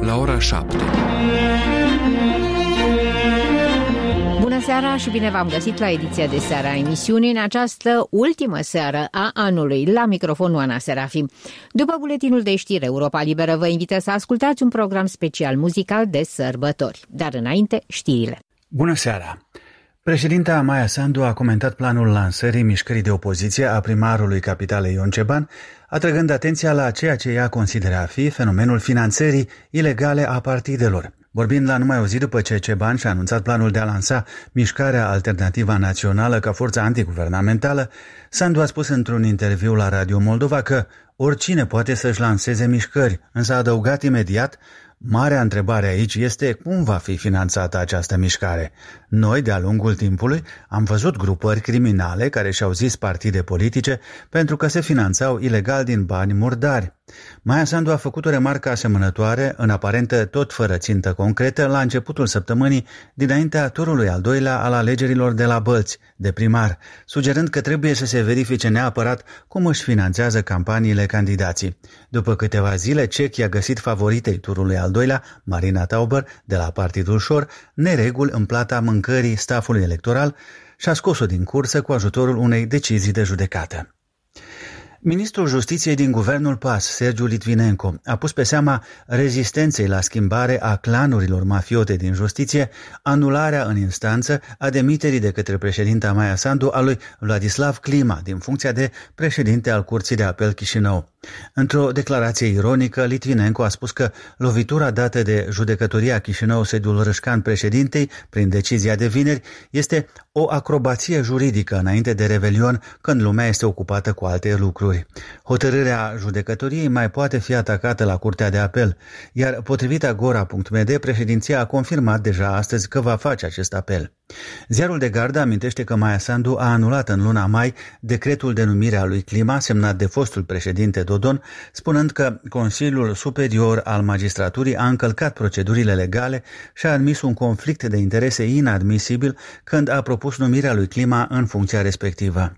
la ora 7. Bună seara și bine v-am găsit la ediția de seară a emisiunii în această ultimă seară a anului. La microfon Oana Serafim. După buletinul de știri, Europa Liberă vă invită să ascultați un program special muzical de sărbători. Dar înainte, știrile. Bună seara! Președinta Maia Sandu a comentat planul lansării mișcării de opoziție a primarului capitalei Ion Ceban, atrăgând atenția la ceea ce ea consideră a fi fenomenul finanțării ilegale a partidelor. Vorbind la numai o zi după ce Ceban și-a anunțat planul de a lansa mișcarea Alternativa Națională ca forță antiguvernamentală, Sandu a spus într-un interviu la Radio Moldova că oricine poate să-și lanseze mișcări, însă a adăugat imediat: marea întrebare aici este cum va fi finanțată această mișcare. Noi, de-a lungul timpului, am văzut grupări criminale care și-au zis partide politice pentru că se finanțau ilegal din bani murdari. Maia Sandu a făcut o remarcă asemănătoare, în aparentă tot fără țintă concretă, la începutul săptămânii dinaintea turului al doilea al alegerilor de la Bălți, de primar, sugerând că trebuie să se verifice neapărat cum își finanțează campaniile candidații. După câteva zile, Cehia a găsit favoritei turului al doilea, Marina Tauber, de la Partidul Șor, nereguli în plata mâncării stafului electoral și a scos-o din cursă cu ajutorul unei decizii de judecată. Ministrul Justiției din guvernul PAS, Sergiu Litvinenko, a pus pe seama rezistenței la schimbare a clanurilor mafiote din justiție anularea în instanță a demiterii de către președinta Maia Sandu a lui Vladislav Clima din funcția de președinte al Curții de Apel Chișinău. Într-o declarație ironică, Litvinenko a spus că lovitura dată de Judecătoria Chișinău, sediul Râșcan președintei, prin decizia de vineri, este o acrobație juridică înainte de Revelion, când lumea este ocupată cu alte lucruri. Hotărârea judecătoriei mai poate fi atacată la Curtea de Apel, iar potrivit Agora.md, președinția a confirmat deja astăzi că va face acest apel. Ziarul de Gardă amintește că Maia Sandu a anulat în luna mai decretul de numire a lui Clima, semnat de fostul președinte Dodon, spunând că Consiliul Superior al Magistraturii a încălcat procedurile legale și a admis un conflict de interese inadmisibil când a propus numirea lui Clima în funcția respectivă.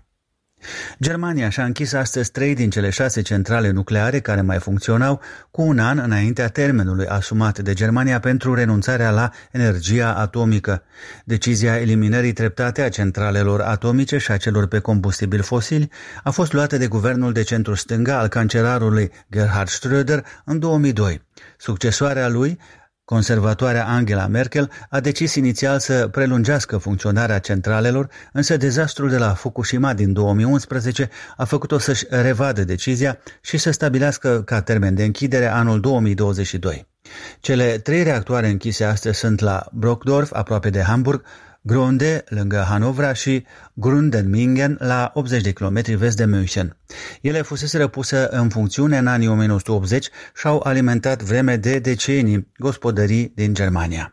Germania și-a închis astăzi 3 din cele 6 centrale nucleare care mai funcționau, cu un an înaintea termenului asumat de Germania pentru renunțarea la energia atomică. Decizia eliminării treptate a centralelor atomice și a celor pe combustibili fosili a fost luată de guvernul de centru-stânga al cancelarului Gerhard Schröder în 2002. Succesoarea lui, conservatoarea Angela Merkel, a decis inițial să prelungească funcționarea centralelor, însă dezastrul de la Fukushima din 2011 a făcut-o să-și revadă decizia și să stabilească ca termen de închidere anul 2022. Cele 3 reactoare închise astăzi sunt la Brockdorf, aproape de Hamburg, Gronde, lângă Hanovra, și Grundenmingen, la 80 de kilometri vest de München. Ele fuseseră puse în funcțiune în anii 1980 și au alimentat vreme de decenii gospodării din Germania.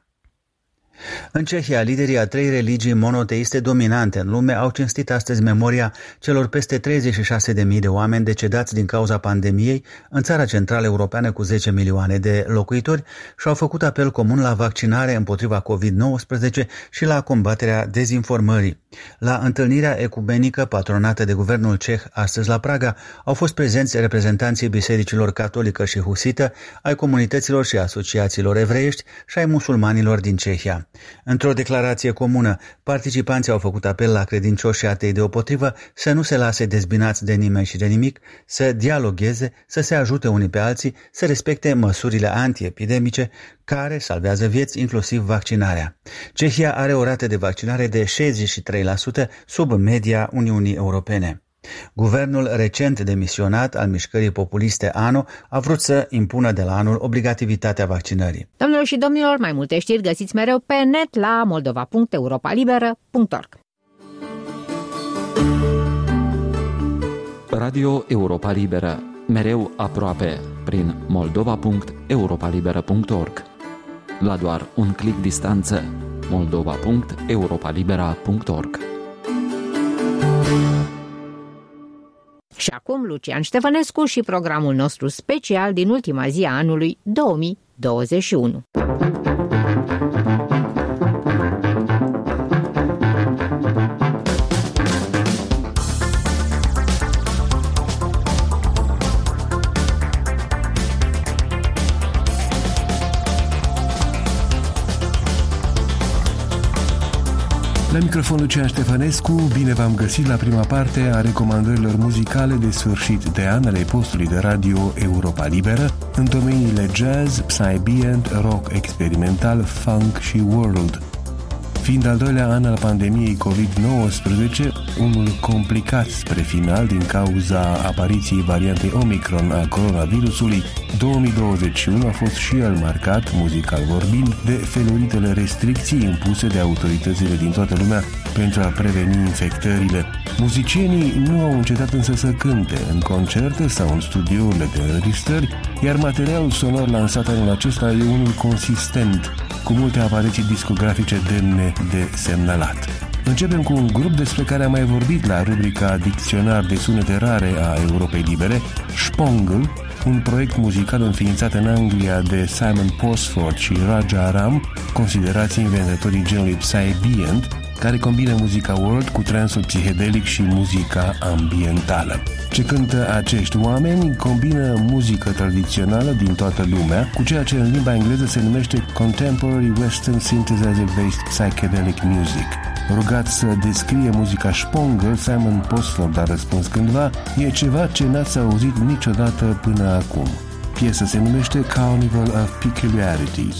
În Cehia, liderii a 3 religii monoteiste dominante în lume au cinstit astăzi memoria celor peste 36.000 de oameni decedați din cauza pandemiei în țara centrală europeană cu 10 milioane de locuitori și au făcut apel comun la vaccinare împotriva COVID-19 și la combaterea dezinformării. La întâlnirea ecumenică patronată de guvernul ceh astăzi la Praga au fost prezenți reprezentanții bisericilor catolică și husită, ai comunităților și asociațiilor evreiești și ai musulmanilor din Cehia. Într-o declarație comună, participanții au făcut apel la credincioși și atei deopotrivă să nu se lase dezbinați de nimeni și de nimic, să dialogueze, să se ajute unii pe alții, să respecte măsurile antiepidemice care salvează vieți, inclusiv vaccinarea. Cehia are o rată de vaccinare de 63%, sub media Uniunii Europene. Guvernul recent demisionat al mișcării populiste ANO a vrut să impună de la anul obligativitatea vaccinării. Domnilor și domnilor, mai multe știri găsiți mereu pe net la moldova.europalibera.org. Radio Europa Liberă, mereu aproape, prin moldova.europalibera.org. La doar un clic distanță, moldova.europalibera.org. Și acum Lucian Ștefănescu și programul nostru special din ultima zi a anului 2021. La microfon Lucian Ștefănescu, bine v-am găsit la prima parte a recomandărilor muzicale de sfârșit de an ale postului de radio Europa Liberă în domeniile jazz, psy-ambient, rock experimental, funk și world. Fiind al doilea an al pandemiei COVID-19, unul complicat spre final din cauza apariției variantei Omicron a coronavirusului, 2021 a fost și el marcat, muzical vorbind, de feluritele restricții impuse de autoritățile din toată lumea pentru a preveni infectările. Muzicienii nu au încetat însă să cânte în concerte sau în studiourile de înregistrări, iar materialul sonor lansat anul acesta e unul consistent, cu multe apariții discografice demne de semnalat. Începem cu un grup despre care am mai vorbit la rubrica Dicționar de sunete rare a Europei Libere, Spongle, un proiect muzical înființat în Anglia de Simon Posford și Raja Ram, considerați inventatorii genului psy-ambient, care combină muzica world cu transul psihedelic și muzica ambientală. Ce cântă acești oameni combină muzică tradițională din toată lumea cu ceea ce în limba engleză se numește Contemporary Western Synthesizer-Based Psychedelic Music. Rugat să descrie muzica Spongle, Simon Posford a răspuns cândva: e ceva ce n-ați auzit niciodată până acum. Piesa se numește Carnival of Peculiarities.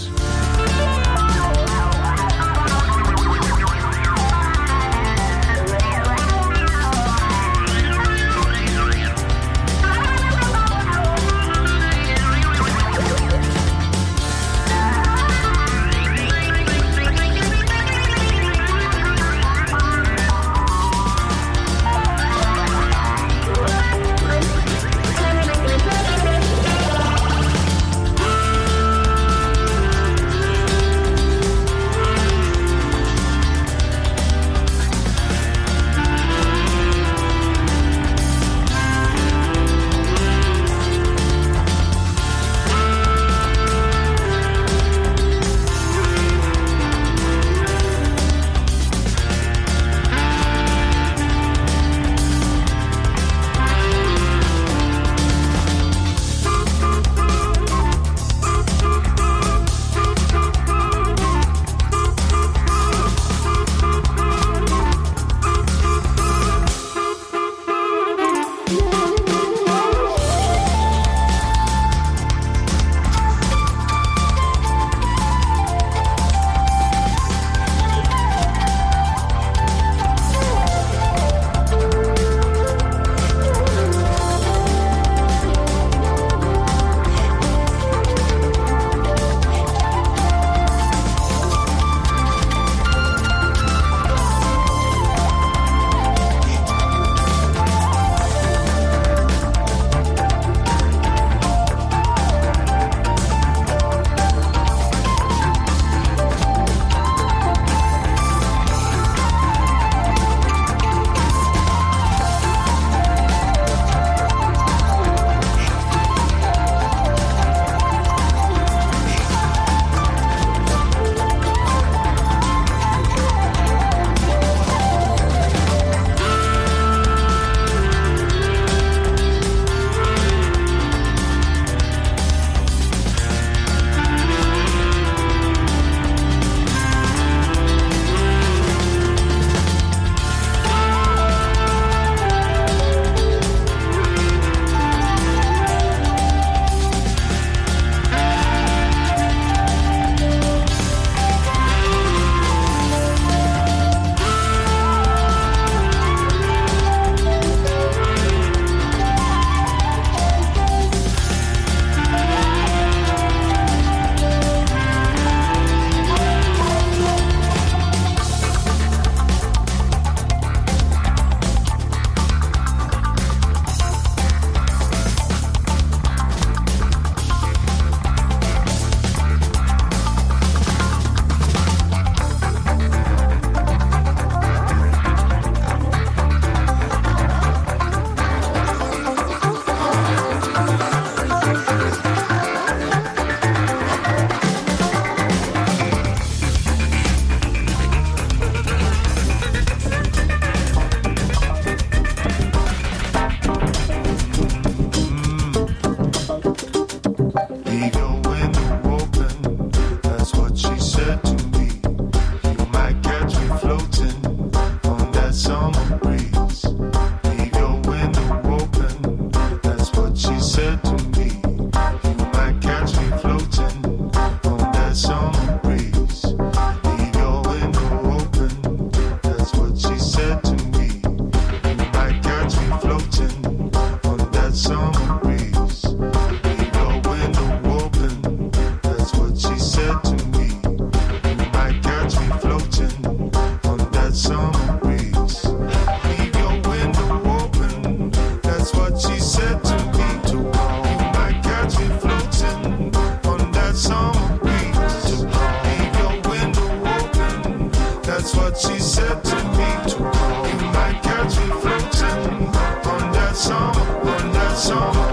that summer breeze. Leave your window open, that's what she said to me. You might catch me floating on that summer breeze. Leave your window open, that's what she said to me. You might catch me floating on that summer breeze. Leave your window open, that's what she said to me. You might catch me floating on that summer.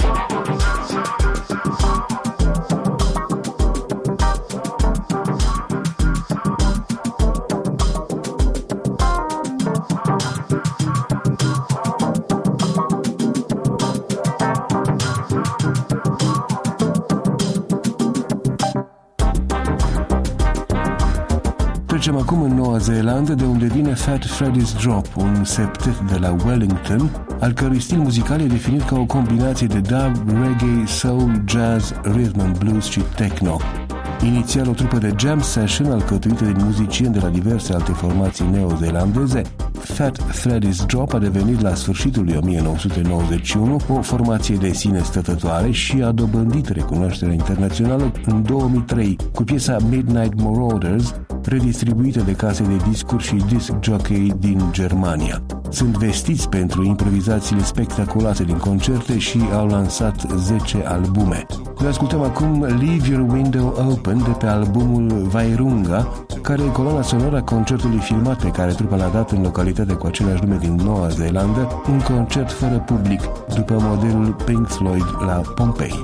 Trecem acum în Noua Zeelandă, de unde vine Fat Freddy's Drop, un septet de la Wellington, al cărui stil muzical e definit ca o combinație de dub, reggae, soul, jazz, rhythm and blues și techno. Inițial o trupă de jam session alcătuită din muzicieni de la diverse alte formații neozeelandeze, Fat Freddy's Drop a devenit la sfârșitul lui 1991 o formație de sine stătătoare și a dobândit recunoașterea internațională în 2003 cu piesa Midnight Marauders, redistribuită de case de discuri și disc jockey din Germania. Sunt vestiți pentru improvizațiile spectaculoase din concerte și au lansat 10 albume. Noi ascultăm acum Leave Your Window Open de pe albumul Vairunga, care e coloana sonoră a concertului filmat pe care trupa l-a dat în localitatea cu același nume din Noua Zeelandă, un concert fără public, după modelul Pink Floyd la Pompeii.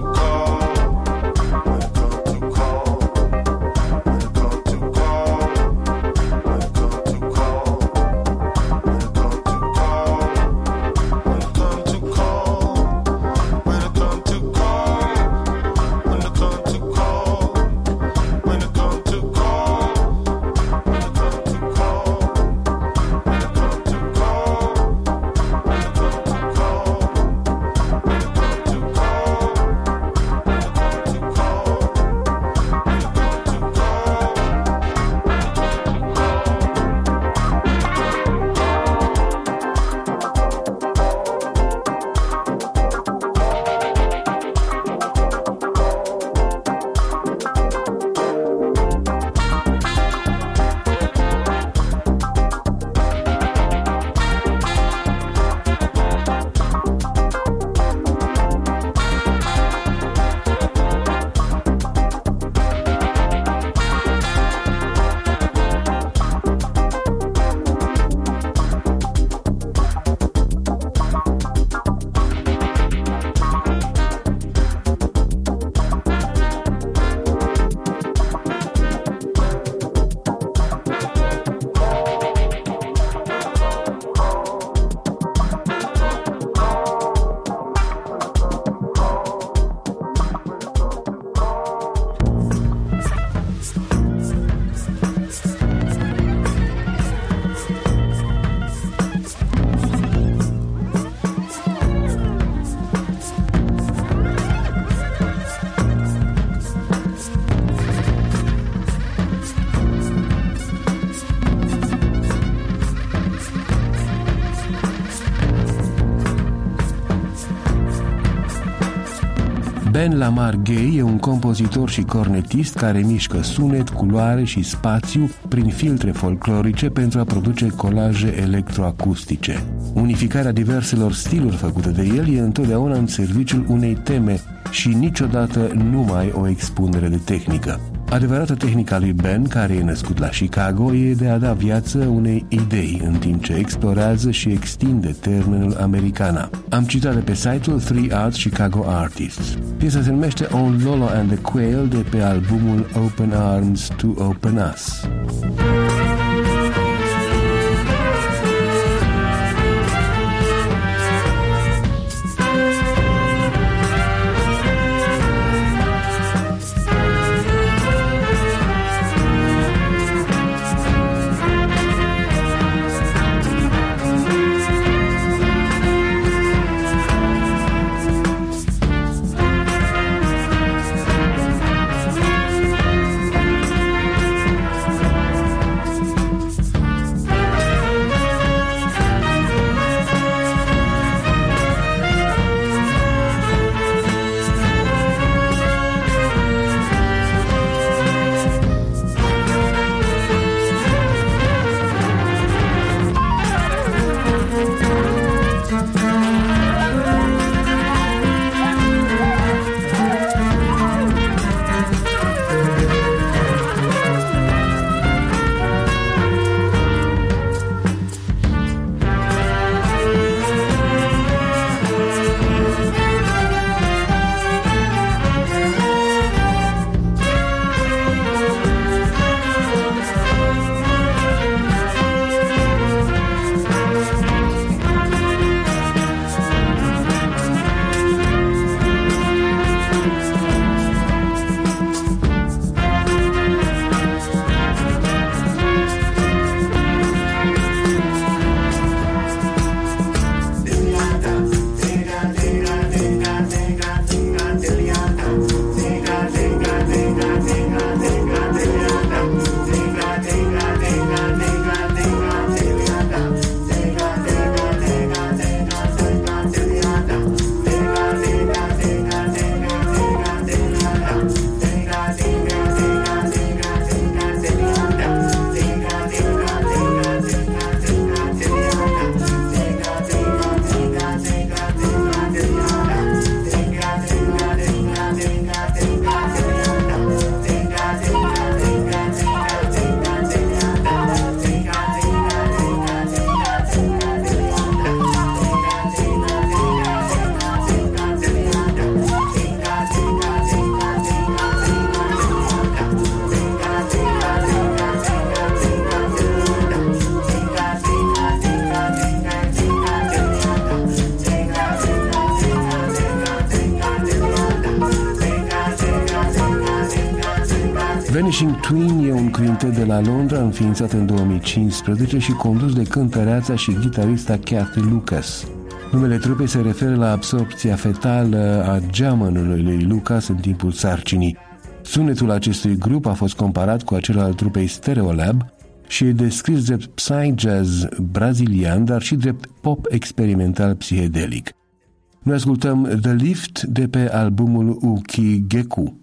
Ben Lamar Gay e un compozitor și cornetist care mișcă sunet, culoare și spațiu prin filtre folclorice pentru a produce colaje electroacustice. Unificarea diverselor stiluri făcute de el e întotdeauna în serviciul unei teme și niciodată numai o expunere de tehnică. Adevărata tehnica lui Ben, care e născut la Chicago, e de a da viață unei idei, în timp ce explorează și extinde termenul americana. Am citat de pe site-ul 3 Arts Chicago Artists. Piesa se numește On Lolo and the Quail de pe albumul Open Arms to Open Us. Vanishing Twin e un quintet de la Londra înființat în 2015 și condus de cântăreața și gitarista Kathy Lucas. Numele trupei se referă la absorpția fetală a geamănului lui Lucas în timpul sarcinii. Sunetul acestui grup a fost comparat cu acela al trupei Stereolab și e descris drept psy-jazz brazilian, dar și drept pop experimental psihedelic. Noi ascultăm The Lift de pe albumul Uki Geku.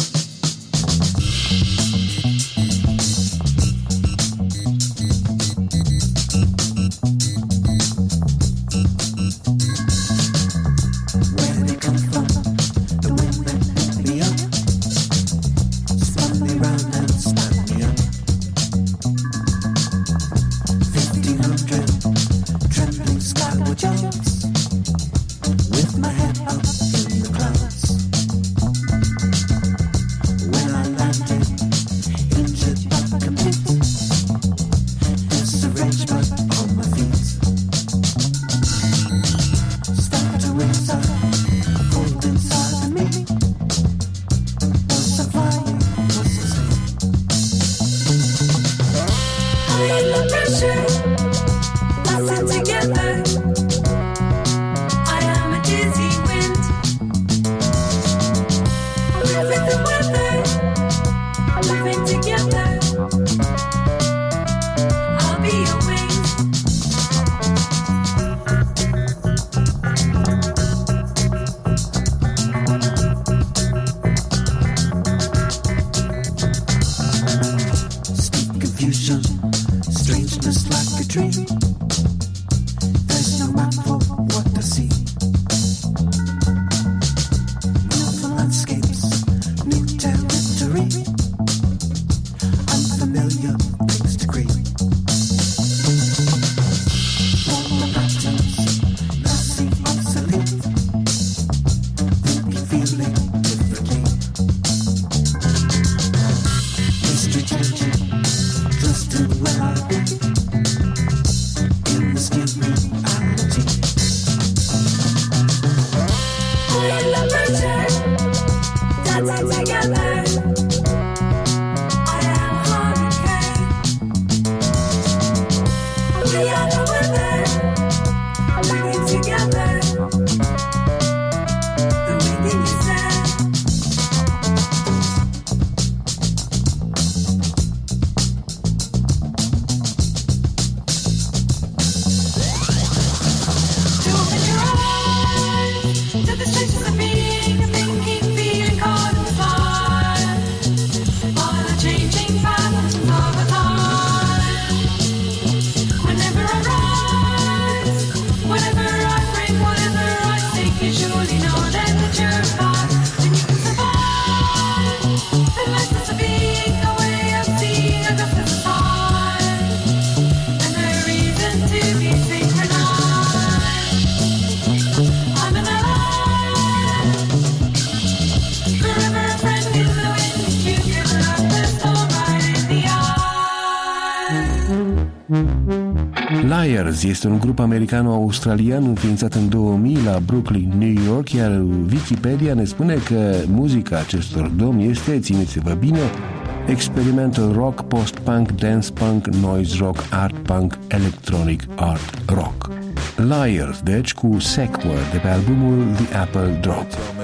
Liars este un grup americano-australian înființat în 2000 la Brooklyn, New York, iar Wikipedia ne spune că muzica acestor domni este, țineți-vă bine, experimental rock, post-punk, dance-punk, noise rock, art-punk, electronic art rock. Liars, deci, cu Sequer de pe albumul The Apple Drop.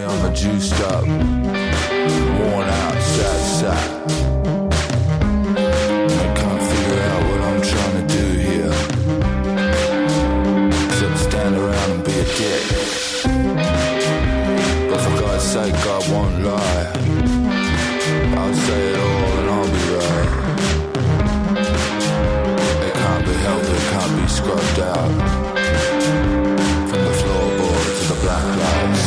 But for God's sake, God won't lie. I'll say it all and I'll be right. It can't be helped, it can't be scrubbed out. From the floorboard to the black lights.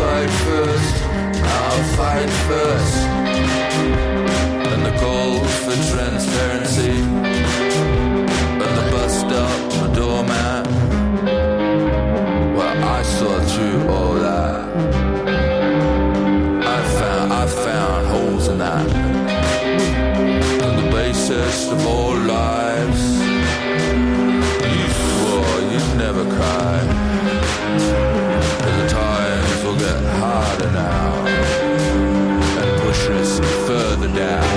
I'll fight first. And the cold the transparency of the bus stop, the doormat. Well, I saw through all that. I found holes in that. And the basis of all lives. You swore you'd never cry. But the times will get harder now and push us further down.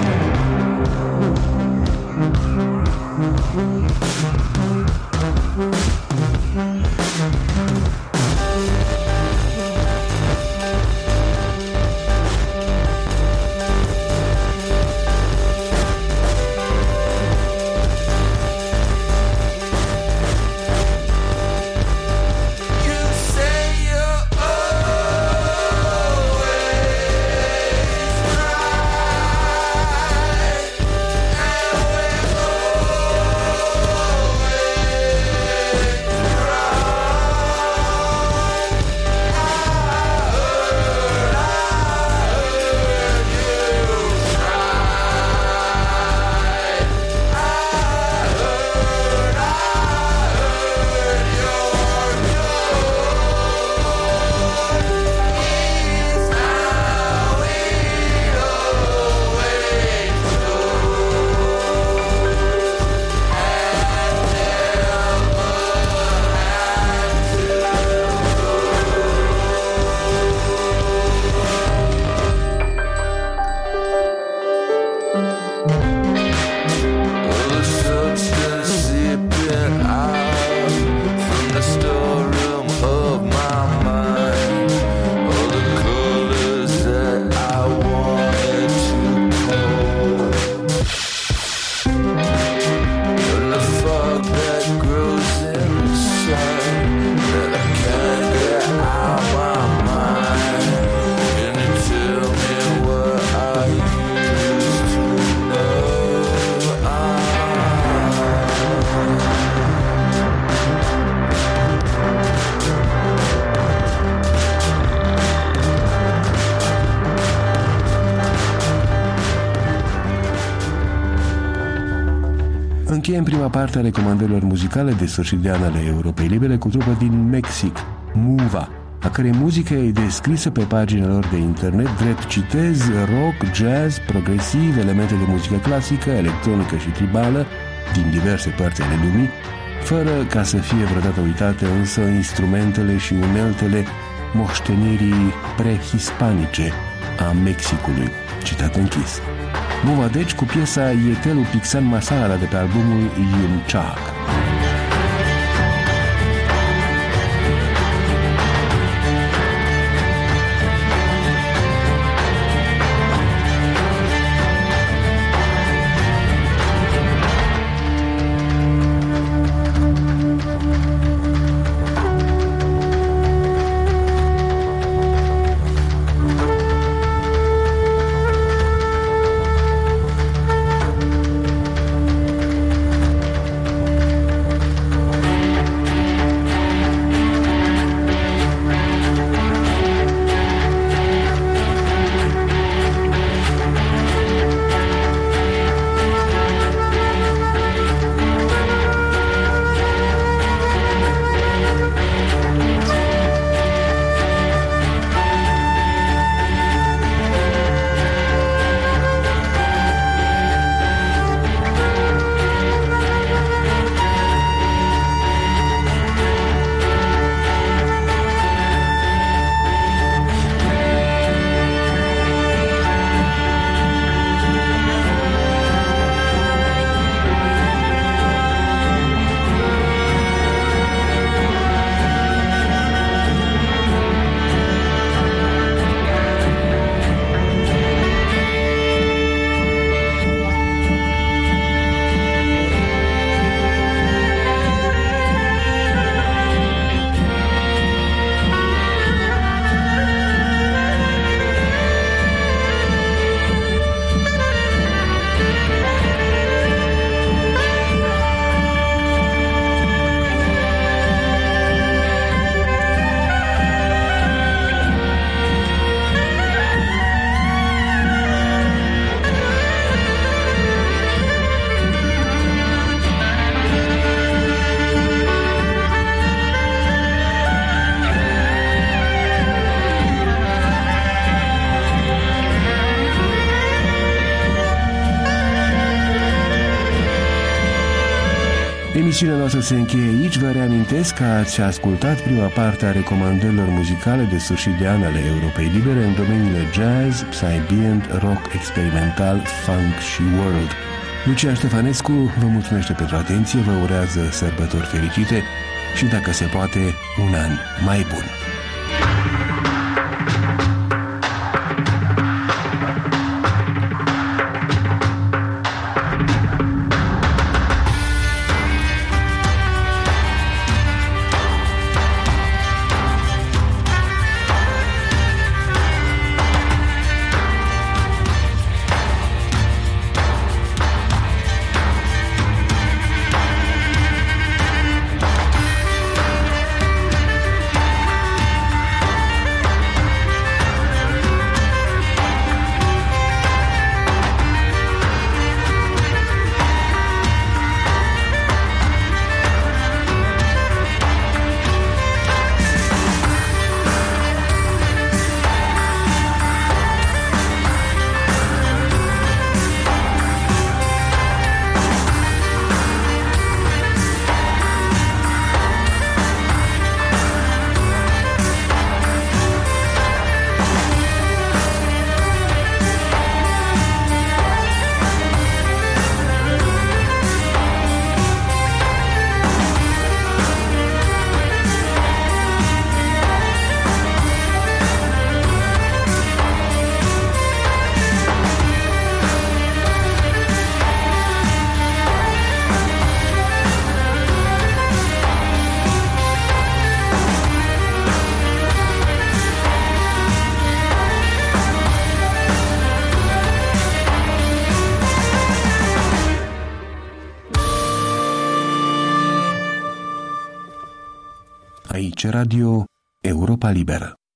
Încheiem prima parte a recomandărilor muzicale de sfârșit de an ale Europei Libere cu trupă din Mexic, Muva, a cărei muzică e descrisă pe paginile lor de internet drept, citez, rock, jazz, progresiv, elemente de muzică clasică, electronică și tribală din diverse părți ale lumii, fără ca să fie vreodată uitate însă instrumentele și uneltele moștenirii prehispanice a Mexicului. Citat închis. Muva deci cu piesa Yetelu Pixan Masala de pe albumul Yumchak. Emisiunea noastră se încheie aici. Vă reamintesc că ați ascultat prima parte a recomandărilor muzicale de sfârșit de an ale Europei Libere în domeniile jazz, psy-ambient, rock experimental, funk și world. Lucia Ștefănescu vă mulțumește pentru atenție, vă urează sărbători fericite și, dacă se poate, un an mai bun. Aici Radio Europa Liberă.